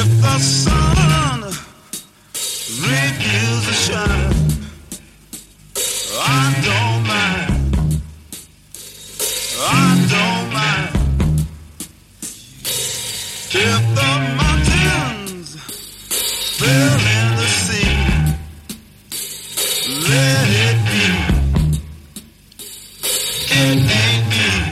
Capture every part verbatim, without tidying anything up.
If the sun refuses to shine, I don't mind. I don't mind. If the mountains fill in the sea, let it be. It ain't me.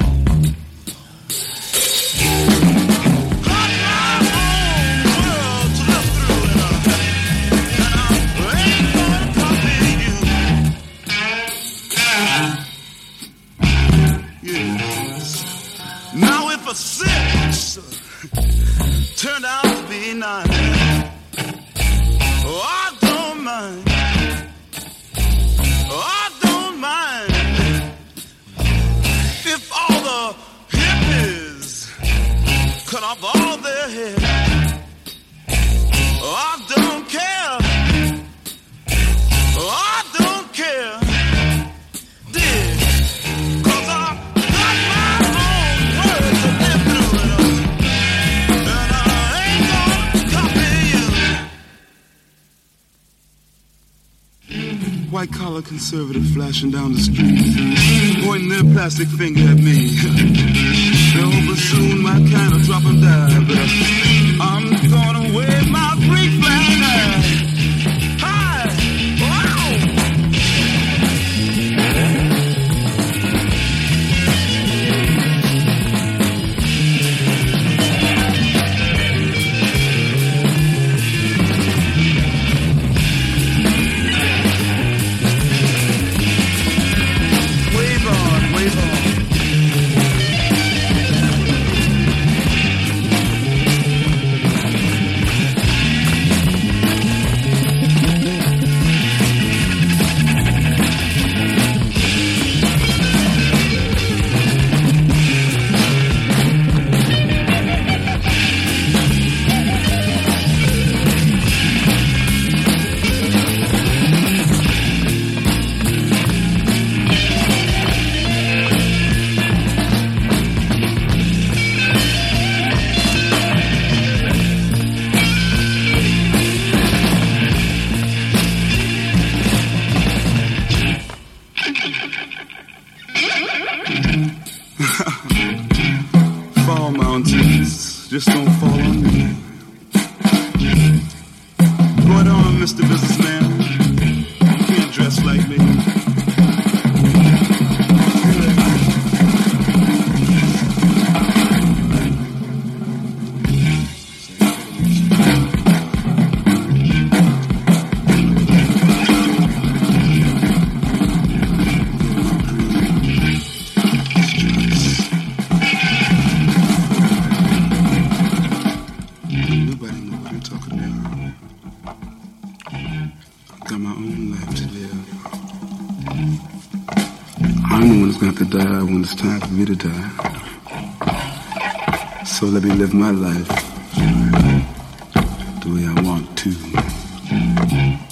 Six turned out to be nine. Oh, I don't mind. Oh, I don't mind if all the hippies cut off all their hair. Oh, I don't care. Oh, I don't care. Dig, 'cause I got my own words to live through. White collar conservative flashing down the street, pointing their plastic finger at me. They're hoping soon my kind will drop and die, but I'm gonna wave my Greek flag high. Hi! Wow! Fall mountains, just don't fall on me. Go on, Mister Businessman. You can't dress like me. Got my own life to live. I'm the one that's gonna have to die when it's time for me to die. So let me live my life the way I want to.